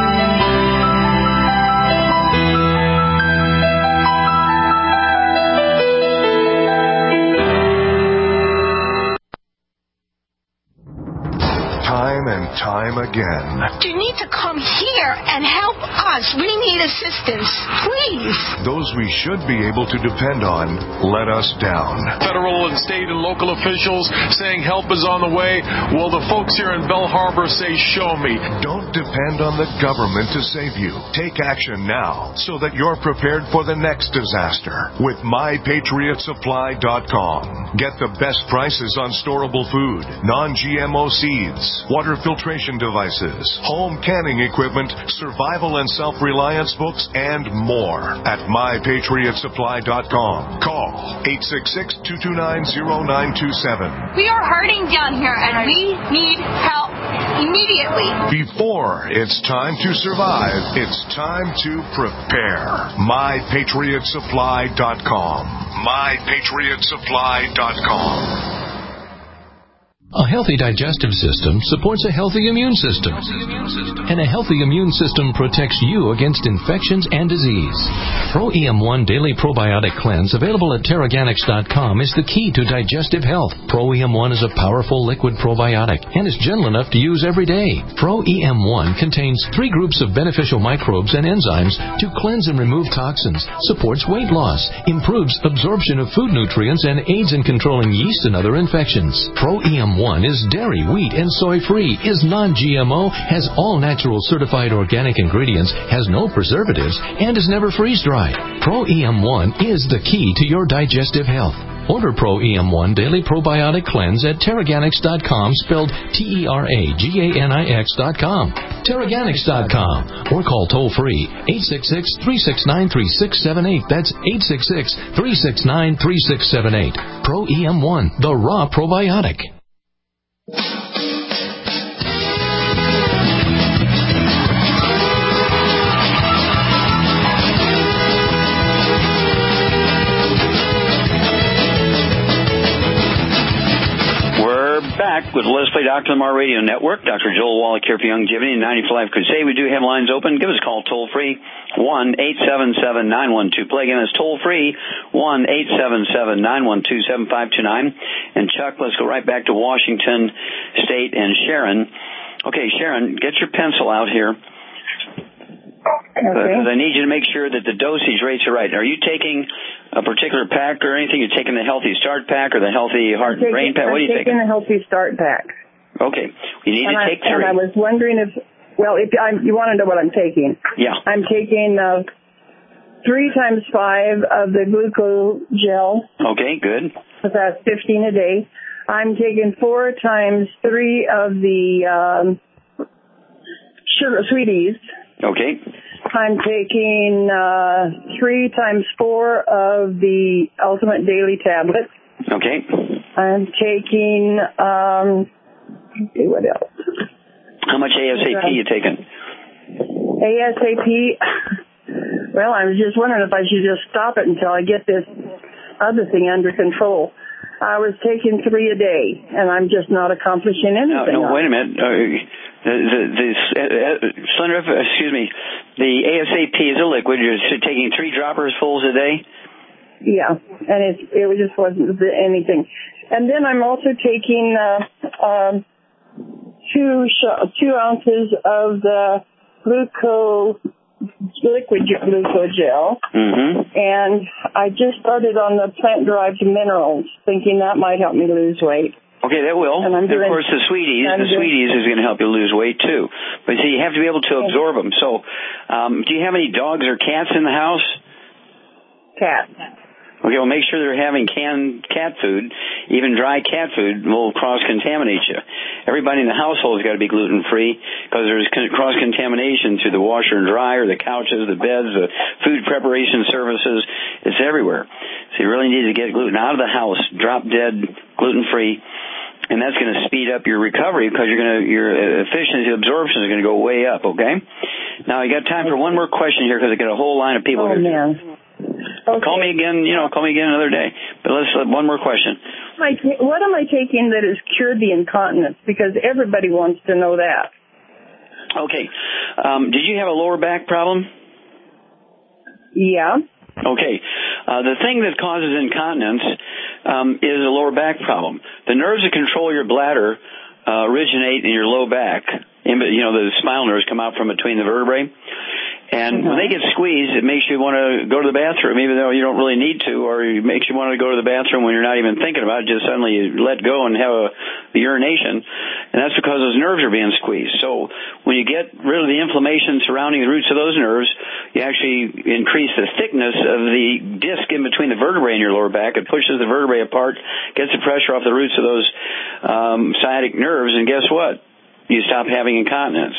Time and time again. You need to come here and help us. We need assistance. Please. Those we should be able to depend on let us down. Federal and state and local officials saying help is on the way. Well, the folks here in Belle Harbor say, show me. Don't depend on the government to save you. Take action now so that you're prepared for the next disaster with my patriot supply dot com. Get the best prices on storable food, non G M O seeds, water filtration devices, home canning equipment, survival and self-reliance books, and more at my patriot supply dot com. Call eight six six, two two nine, zero nine two seven. We are hurting down here, and we need help immediately. Before it's time to survive, it's time to prepare. my patriot supply dot com. my patriot supply dot com. A healthy digestive system supports a healthy immune system. And a healthy immune system protects you against infections and disease. Pro E M one Daily Probiotic Cleanse, available at Teraganix dot com, is the key to digestive health. Pro E M one is a powerful liquid probiotic and is gentle enough to use every day. Pro E M one contains three groups of beneficial microbes and enzymes to cleanse and remove toxins, supports weight loss, improves absorption of food nutrients, and aids in controlling yeast and other infections. Pro E M one is dairy, wheat, and soy-free, is non G M O, has all natural certified organic ingredients, has no preservatives, and is never freeze-dried. Pro E M one is the key to your digestive health. Order Pro E M one Daily Probiotic Cleanse at Teraganix dot com, spelled T E R A G A N I X dot com. Teraganix dot com. Or call toll-free eight six six, three six nine, three six seven eight. That's eight six six, three six nine, three six seven eight. Pro E M one, the raw probiotic. We're back. back with Let's Play Doctor Lamar Radio Network. Doctor Joel Wallach here for Youngevity and ninety for Life Crusade. We do have lines open. Give us a call toll-free, one eight seven seven, nine one two, play. Again, it's toll-free, one eight seven seven, nine one two, seven five two nine. And Chuck, let's go right back to Washington State and Sharon. Okay, Sharon, get your pencil out here. Okay. Because I need you to make sure that the dosage rates are right. Are you taking a particular pack or anything? You're taking the Healthy Start pack or the Healthy Heart and Brain pack? What are you taking? I'm taking the Healthy Start pack. Okay. You need and to I, take three. And I was wondering if, well, if I'm, you want to know what I'm taking? Yeah. I'm taking uh, three times five of the glucose gel. Okay, good. So that's fifteen a day. I'm taking four times three of the um, sugar sweeties. Okay. I'm taking uh, three times four of the Ultimate Daily Tablets. Okay. I'm taking, um, let's see what else. How much A S A P are you taking? A S A P, well, I was just wondering if I should just stop it until I get this other thing under control. I was taking three a day, and I'm just not accomplishing anything. No, no wait a minute. Uh, the the, the uh, slender, excuse me, the A S A P is a liquid. You're taking three droppers fulls a day? Yeah, and it, it just wasn't anything. And then I'm also taking uh, um, two, sh- two ounces of the glucose liquid glucose gel, mm-hmm. and I just started on the plant-derived minerals, thinking that might help me lose weight. Okay, that will. And, I'm and doing, of course, the sweeties, the doing, sweeties is going to help you lose weight too. But see, you have to be able to absorb them. So, um, do you have any dogs or cats in the house? Cats. Okay, well, make sure they're having canned cat food. Even dry cat food will cross-contaminate you. Everybody in the household has got to be gluten-free because there's cross-contamination through the washer and dryer, the couches, the beds, the food preparation services. It's everywhere. So you really need to get gluten out of the house, drop-dead, gluten-free, and that's going to speed up your recovery because you're going to your efficiency absorption is going to go way up, okay? Now, I got time for one more question here because I got a whole line of people oh, here. Man. Okay. Call me again, you know, call me again another day. But let's, uh, one more question. What am I taking that has cured the incontinence? Because everybody wants to know that. Okay. Um, did you have a lower back problem? Yeah. Okay. Uh, the thing that causes incontinence um, is a lower back problem. The nerves that control your bladder uh, originate in your low back. In, you know, the spinal nerves come out from between the vertebrae. And when they get squeezed, it makes you want to go to the bathroom, even though you don't really need to, or it makes you want to go to the bathroom when you're not even thinking about it. Just suddenly you let go and have a, a urination, and that's because those nerves are being squeezed. So when you get rid of the inflammation surrounding the roots of those nerves, you actually increase the thickness of the disc in between the vertebrae in your lower back. It pushes the vertebrae apart, gets the pressure off the roots of those um, sciatic nerves, and guess what? You stop having incontinence.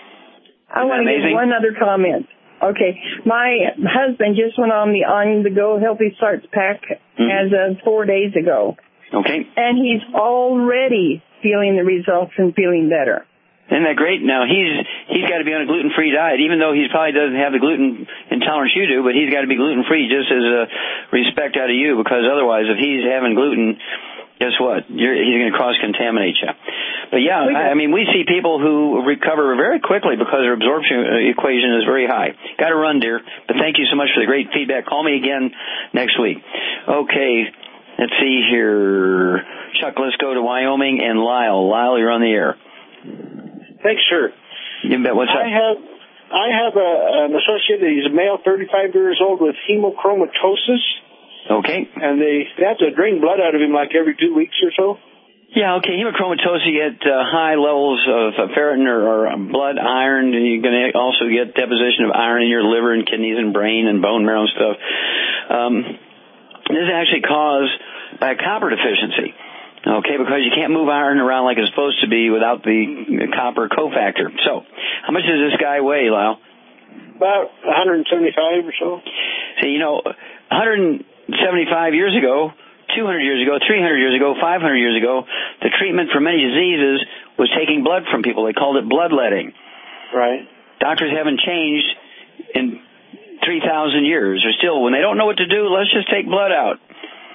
I want to give one other comment. Okay, my husband just went on the on-the-go Healthy Starts pack mm-hmm. as of four days ago. Okay. And he's already feeling the results and feeling better. Isn't that great? Now, he's he's got to be on a gluten-free diet, even though he probably doesn't have the gluten intolerance you do, but he's got to be gluten-free just as a respect out of you, because otherwise, if he's having gluten, guess what? You're, he's going to cross-contaminate you. But, yeah, I, I mean, we see people who recover very quickly because their absorption equation is very high. Got to run, dear. But thank you so much for the great feedback. Call me again next week. Okay, let's see here. Chuck, let's go to Wyoming and Lyle. Lyle, you're on the air. Thanks, sir. You bet. What's up? I have, I have a, an associate. He's a male, thirty-five years old, with hemochromatosis. Okay. And they, they have to drain blood out of him like every two weeks or so. Yeah, okay. Hemochromatosis, you get uh, high levels of ferritin or, or blood iron, and you're going to also get deposition of iron in your liver and kidneys and brain and bone marrow and stuff. Um, this is actually caused by a copper deficiency, okay, because you can't move iron around like it's supposed to be without the copper cofactor. So, how much does this guy weigh, Lyle? About one hundred seventy-five or so. See, you know, one hundred seventy-five years ago, two hundred years ago, three hundred years ago, five hundred years ago, the treatment for many diseases was taking blood from people. They called it bloodletting. Right. Doctors haven't changed in three thousand years. They're still, when they don't know what to do, let's just take blood out.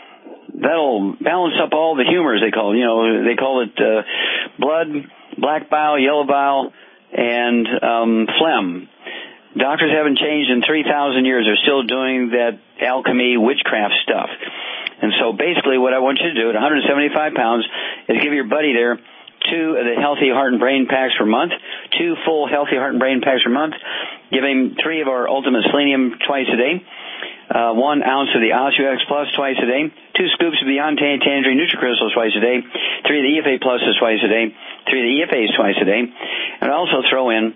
that'll balance up all the humors, they call it. You know, they call it uh, blood, black bile, yellow bile, and um, phlegm. Doctors haven't changed in three thousand years. They're still doing that alchemy, witchcraft stuff. And so basically what I want you to do at one hundred seventy-five pounds is give your buddy there two of the Healthy Heart and Brain Packs per month, two full Healthy Heart and Brain Packs per month. Give him three of our Ultimate Selenium twice a day, uh, one ounce of the OsteoX Plus twice a day, two scoops of Beyond Tangerine NutriCrystals twice a day, three of the E F A Pluses twice a day, three of the E F As twice a day, and I also throw in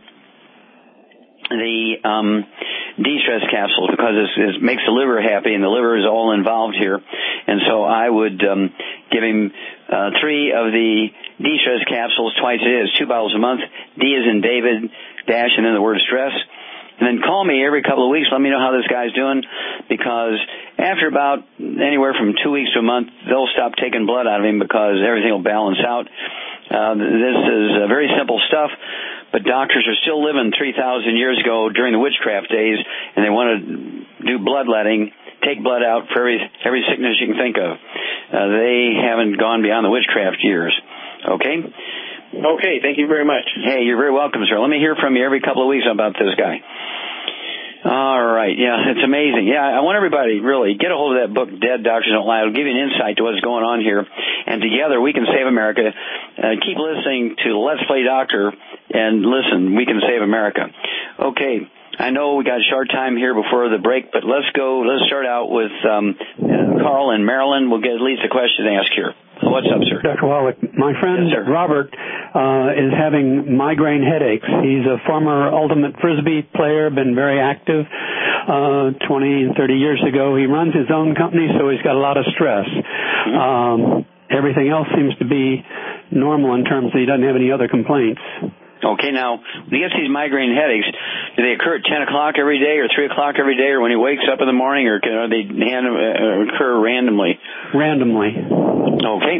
the um, de-stress capsules because it makes the liver happy, and the liver is all involved here. And so I would um, give him uh, three of the de-stress capsules twice a day. It's two bottles a month. D is in David, dash, and then the word stress. And then call me every couple of weeks. Let me know how this guy's doing, because after about anywhere from two weeks to a month, they'll stop taking blood out of him because everything will balance out. Uh, this is uh, very simple stuff, but doctors are still living three thousand years ago during the witchcraft days, and they want to do bloodletting, take blood out for every every sickness you can think of. Uh, they haven't gone beyond the witchcraft years. Okay? Okay, thank you very much. Hey, you're very welcome, sir. Let me hear from you every couple of weeks about this guy. All right. Yeah, it's amazing. Yeah, I want everybody, really, get a hold of that book, Dead Doctors Don't Lie. It'll give you an insight to what's going on here. And together, we can save America. Uh, keep listening to Let's Play Doctor, and listen, we can save America. Okay. I know we got a short time here before the break, but let's go. Let's start out with um, Carl in Maryland. We'll get at least a question asked here. What's up, sir? Doctor Wallach, my friend yes, Robert uh, is having migraine headaches. He's a former Ultimate Frisbee player, been very active uh, twenty and thirty years ago. He runs his own company, so he's got a lot of stress. Mm-hmm. Um, everything else seems to be normal in terms of he doesn't have any other complaints. Okay, now, when he gets these migraine headaches, do they occur at ten o'clock every day or three o'clock every day, or when he wakes up in the morning, or are they uh, occur randomly? Randomly. Okay.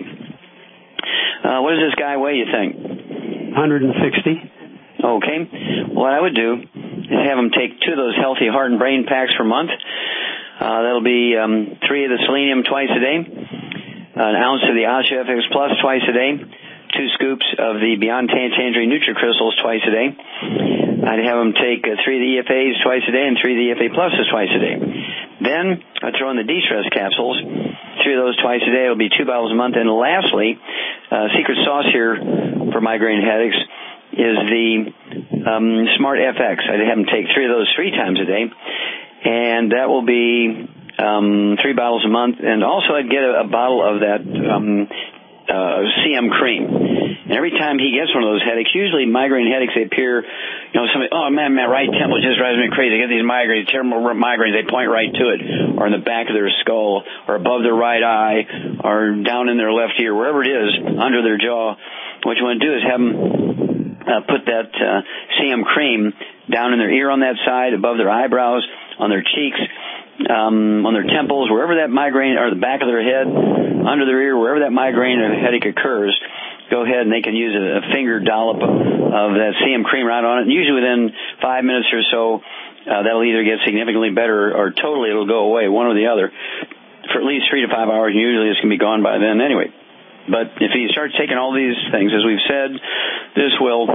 Uh, what does this guy weigh, you think? one hundred sixty. Okay. What I would do is have him take two of those Healthy Heart and Brain Packs per month. Uh, that'll be um, three of the Selenium twice a day, an ounce of the OsteoFX Plus twice a day, two scoops of the Beyond Tangerine NutriCrystals twice a day. I'd have them take uh, three of the E F As twice a day and three of the E F A Pluses twice a day. Then I'd throw in the de-stress capsules, three of those twice a day. It'll be two bottles a month. And lastly, uh, secret sauce here for migraine headaches is the um, Smart F X. I'd have them take three of those three times a day, and that will be um, three bottles a month. And also I'd get a, a bottle of that um, uh, C M cream. And every time he gets one of those headaches, usually migraine headaches, they appear, you know, somebody, oh man, my right temple just drives me crazy. I get these migraines, terrible migraines, they point right to it, or in the back of their skull, or above their right eye, or down in their left ear, wherever it is, under their jaw. What you want to do is have them uh, put that uh, C M cream down in their ear on that side, above their eyebrows, on their cheeks, um, on their temples, wherever that migraine, or the back of their head, under their ear, wherever that migraine or headache occurs. Go ahead and they can use a, a finger dollop of, of that C M cream right on it. And usually within five minutes or so, uh, that'll either get significantly better or totally it'll go away, one or the other, for at least three to five hours. And usually this can be gone by then anyway. But if he starts taking all these things, as we've said, this will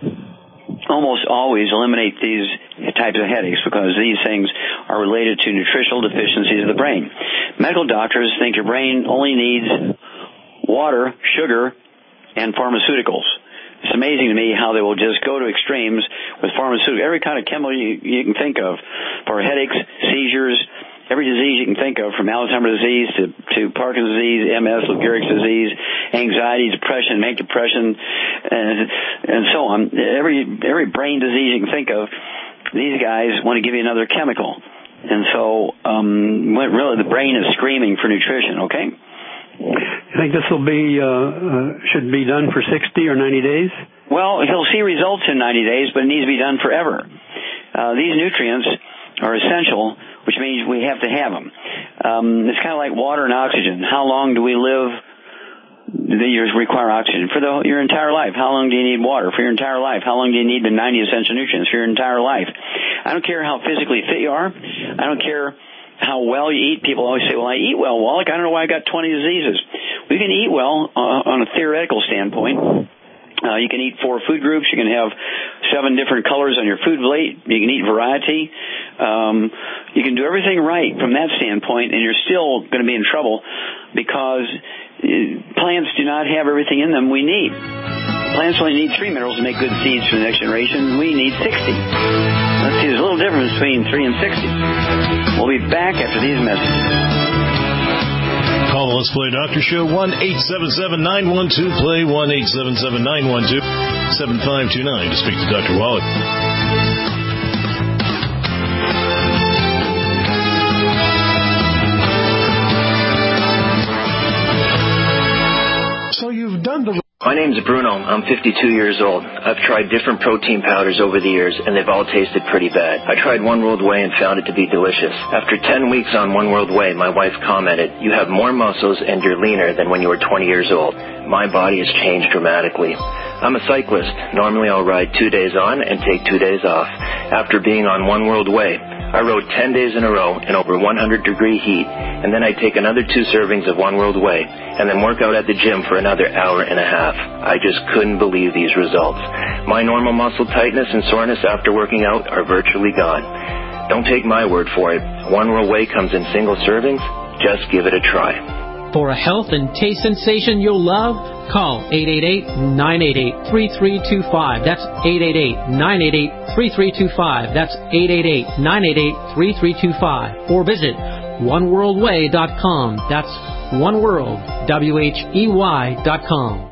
almost always eliminate these types of headaches because these things are related to nutritional deficiencies of the brain. Medical doctors think your brain only needs water, sugar, and pharmaceuticals. It's amazing to me how they will just go to extremes with pharmaceuticals, every kind of chemical you, you can think of, for headaches, seizures, every disease you can think of, from Alzheimer's disease to, to Parkinson's disease, M S, Lou Gehrig's disease, anxiety, depression, manic depression, and, and so on. Every, every brain disease you can think of, these guys want to give you another chemical. And so, um, really, the brain is screaming for nutrition, okay? You think this will be, uh, uh, should be done for sixty or ninety days? Well, he'll see results in ninety days, but it needs to be done forever. Uh, these nutrients are essential, which means we have to have them. Um, it's kind of like water and oxygen. How long do we live that you require oxygen? For the, your entire life. How long do you need water? For your entire life. How long do you need the ninety essential nutrients? For your entire life. I don't care how physically fit you are. I don't care how well you eat. People always say, well, I eat well, Wallach. I don't know why I got twenty diseases. We can eat well uh, on a theoretical standpoint. Uh, you can eat four food groups. You can have seven different colors on your food plate. You can eat variety. Um, you can do everything right from that standpoint, and you're still going to be in trouble because plants do not have everything in them we need. Plants only need three minerals to make good seeds for the next generation. We need sixty. Let's see, there's a little difference between three and sixty. We'll be back after these messages. Call the Let's Play Doctor Show, one eight seven seven, nine one two, play, one eight seven seven, nine one two, seven five two nine to speak to Doctor Wallach. So you've done the... My name's Bruno. I'm fifty-two years old. I've tried different protein powders over the years, and they've all tasted pretty bad. I tried One World Whey and found it to be delicious. After ten weeks on One World Whey, my wife commented, "You have more muscles and you're leaner than when you were twenty years old." My body has changed dramatically. I'm a cyclist. Normally I'll ride two days on and take two days off. After being on One World Whey, I rode ten days in a row in over one hundred degree heat, and then I take another two servings of One World Whey, and then work out at the gym for another hour and a half. I just couldn't believe these results. My normal muscle tightness and soreness after working out are virtually gone. Don't take my word for it. One World Whey comes in single servings. Just give it a try. For a health and taste sensation you'll love, call eight eight eight, nine eight eight, three three two five. That's eight eight eight, nine eight eight, three three two five. That's eight eight eight, nine eight eight, three three two five. Or visit one world way dot com. That's oneworld, W H E Y dot com.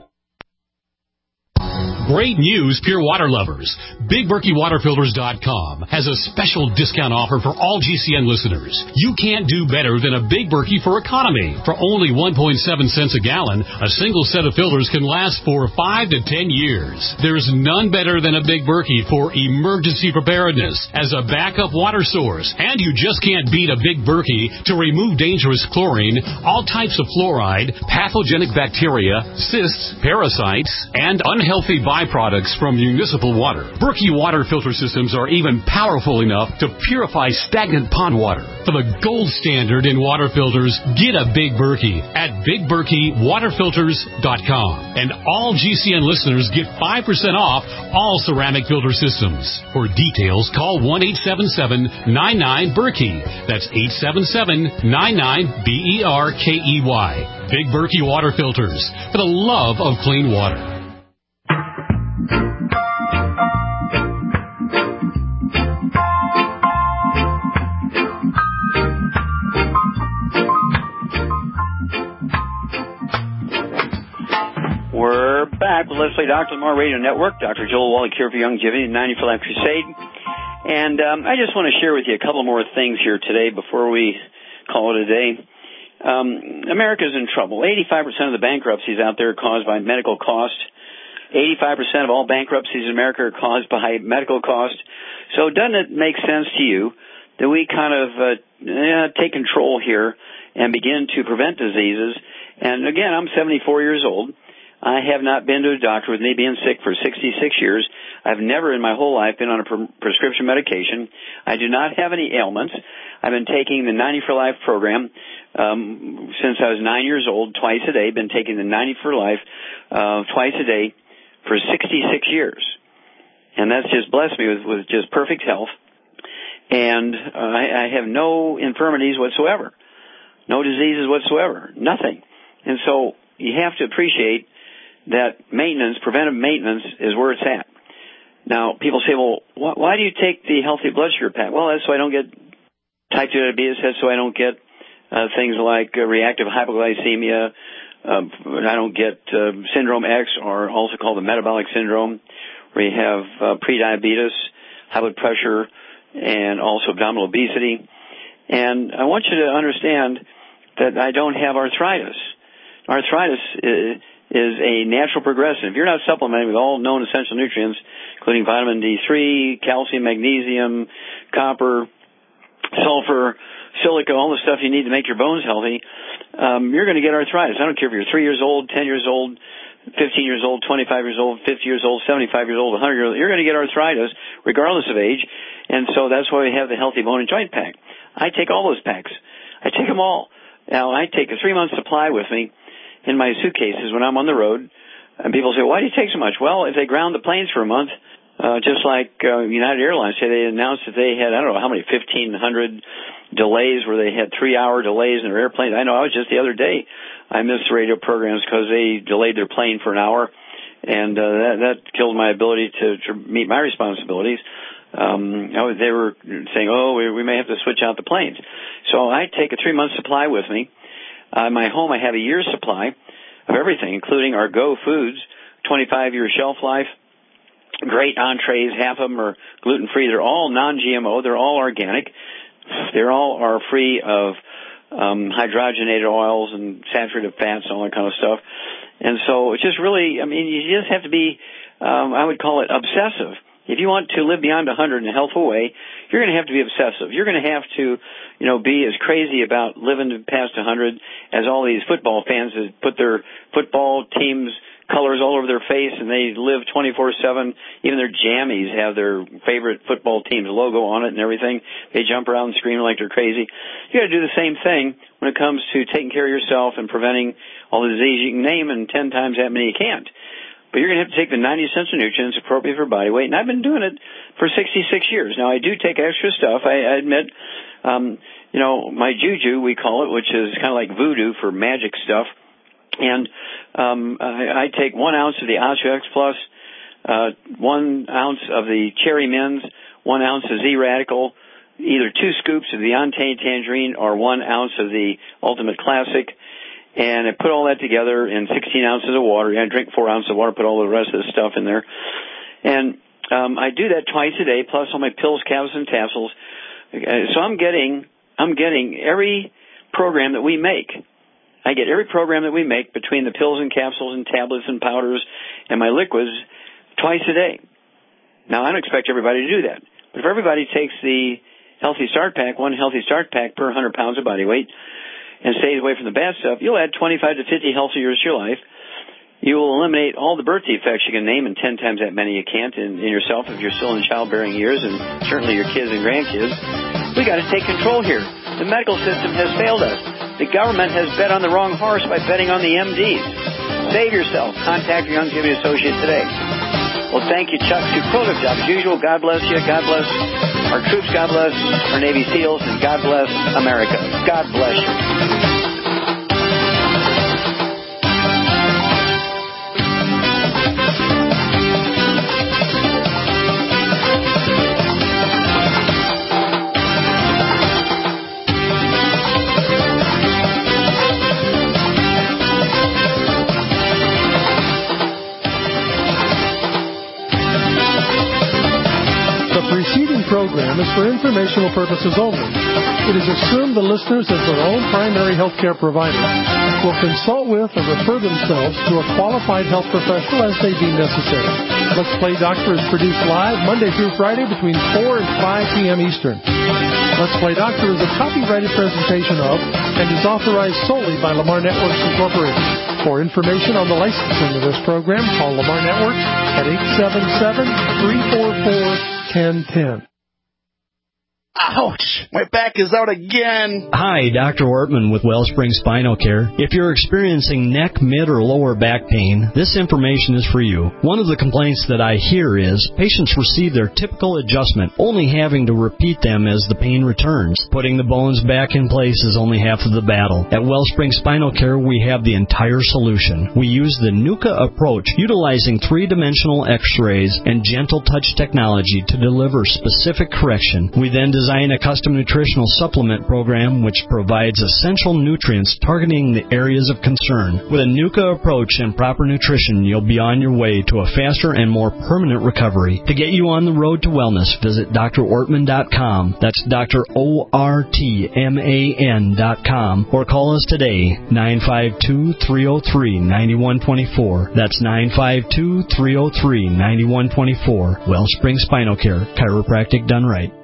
Great news, Pure Water lovers. Big Berkey Water Filters dot com has a special discount offer for all G C N listeners. You can't do better than a Big Berkey for economy. For only one point seven cents a gallon, a single set of filters can last for five to ten years. There's none better than a Big Berkey for emergency preparedness as a backup water source. And you just can't beat a Big Berkey to remove dangerous chlorine, all types of fluoride, pathogenic bacteria, cysts, parasites, and unhealthy byproducts from municipal water. Berkey water filter systems are even powerful enough to purify stagnant pond water. For the gold standard in water filters, get a Big Berkey at Big Berkey Water Filters dot com. And all G C N listeners get five percent off all ceramic filter systems. For details, call one eight seven seven, nine nine, Berkey. That's eight seven seven, nine nine, B E R K E Y. Big Berkey Water Filters, for the love of clean water. We're back with Let's Play Doctor Lamar Radio Network. Doctor Joel Wallach here for Youngevity, ninety for Life Crusade. And um, I just want to share with you a couple more things here today before we call it a day. Um, America's in trouble. eighty-five percent of the bankruptcies out there are caused by medical cost. eighty-five percent of all bankruptcies in America are caused by medical cost. So doesn't it make sense to you that we kind of uh, yeah, take control here and begin to prevent diseases? And again, I'm seventy-four years old. I have not been to a doctor with me being sick for sixty-six years. I've never in my whole life been on a pre- prescription medication. I do not have any ailments. I've been taking the ninety for Life program um, since I was nine years old, twice a day. Been taking the ninety for Life uh, twice a day for sixty-six years. And that's just blessed me with, with just perfect health. And uh, I, I have no infirmities whatsoever, no diseases whatsoever, nothing. And so you have to appreciate that maintenance, preventive maintenance, is where it's at. Now, people say, well, wh- why do you take the healthy blood sugar pack? Well, that's so I don't get type two diabetes. That's so I don't get uh, things like uh, reactive hypoglycemia. Uh, I don't get uh, syndrome X, or also called the metabolic syndrome, where you have uh, prediabetes, high blood pressure, and also abdominal obesity. And I want you to understand that I don't have arthritis. Arthritis is, is a natural progression. If you're not supplementing with all known essential nutrients, including vitamin D three, calcium, magnesium, copper, sulfur, silica, all the stuff you need to make your bones healthy, um, you're going to get arthritis. I don't care if you're three years old, ten years old, fifteen years old, twenty-five years old, fifty years old, seventy-five years old, one hundred years old. You're going to get arthritis regardless of age, and so that's why we have the Healthy Bone and Joint Pack. I take all those packs. I take them all. Now, I take a three-month supply with me in my suitcases when I'm on the road. And people say, why do you take so much? Well, if they ground the planes for a month, uh, just like uh, United Airlines, say they announced that they had, I don't know how many, fifteen hundred delays where they had three-hour delays in their airplanes. I know I was just the other day, I missed the radio programs because they delayed their plane for an hour, and uh, that, that killed my ability to, to meet my responsibilities. Um, I was, they were saying, oh, we, we may have to switch out the planes. So I take a three-month supply with me. Uh, in my home, I have a year's supply of everything, including our Go Foods, twenty-five year shelf life, great entrees. Half of them are gluten-free. They're all non-G M O. They're all organic. They're all are free of um, hydrogenated oils and saturated fats and all that kind of stuff. And so it's just really, I mean, you just have to be, um, I would call it obsessive. If you want to live beyond one hundred in a healthful way, you're going to have to be obsessive. You're going to have to, you know, be as crazy about living past one hundred as all these football fans that put their football teams' colors all over their face and they live twenty-four seven. Even their jammies have their favorite football team's logo on it and everything. They jump around and scream like they're crazy. You got to do the same thing when it comes to taking care of yourself and preventing all the disease you can name, and ten times that many you can't. But you're going to have to take the ninety essential nutrients appropriate for body weight. And I've been doing it for sixty-six years. Now, I do take extra stuff. I, I admit, um, you know, my juju, we call it, which is kind of like voodoo for magic stuff. And um, I, I take one ounce of the Ostra X Plus, uh, one ounce of the Cherry Mints, one ounce of Z-Radical, either two scoops of the Ontane Tangerine or one ounce of the Ultimate Classic. And I put all that together in sixteen ounces of water. I drink four ounces of water, put all the rest of the stuff in there. And um, I do that twice a day, plus all my pills, capsules, and tassels. So I'm getting, I'm getting every program that we make. I get every program that we make between the pills and capsules and tablets and powders and my liquids twice a day. Now, I don't expect everybody to do that. But if everybody takes the Healthy Start Pack, one Healthy Start Pack per one hundred pounds of body weight, and stays away from the bad stuff, you'll add twenty-five to fifty healthy years to your life. You will eliminate all the birth defects you can name, and ten times that many you can't in, in yourself if you're still in childbearing years, and certainly your kids and grandkids. We got to take control here. The medical system has failed us. The government has bet on the wrong horse by betting on the M Ds. Save yourself. Contact your Youngevity associate today. Well, thank you, Chuck. To Product Job, as usual, God bless you. God bless our troops. God bless our Navy SEALs. And God bless America. God bless you. Program is for informational purposes only. It is assumed the listeners, as their own primary health care provider, will consult with or refer themselves to a qualified health professional as they deem necessary. Let's Play Doctor is produced live Monday through Friday between four and five p.m. Eastern. Let's Play Doctor is a copyrighted presentation of and is authorized solely by Lamar Networks Incorporated. For information on the licensing of this program, call Lamar Networks at eight seven seven, three four four, one zero one zero. Ouch! My back is out again. Hi, Doctor Ortman with Wellspring Spinal Care. If you're experiencing neck, mid, or lower back pain, this information is for you. One of the complaints that I hear is patients receive their typical adjustment, only having to repeat them as the pain returns. Putting the bones back in place is only half of the battle. At Wellspring Spinal Care, we have the entire solution. We use the NUCA approach, utilizing three-dimensional x-rays and gentle touch technology to deliver specific correction. We then design Design a custom nutritional supplement program which provides essential nutrients targeting the areas of concern. With a NUCA approach and proper nutrition, you'll be on your way to a faster and more permanent recovery. To get you on the road to wellness, visit D R ortman dot com. That's Doctor O R T M A N dot com. Or call us today, nine five two, three oh three, nine one two four. That's nine five two, three oh three, nine one two four. Wellspring Spinal Care, chiropractic done right.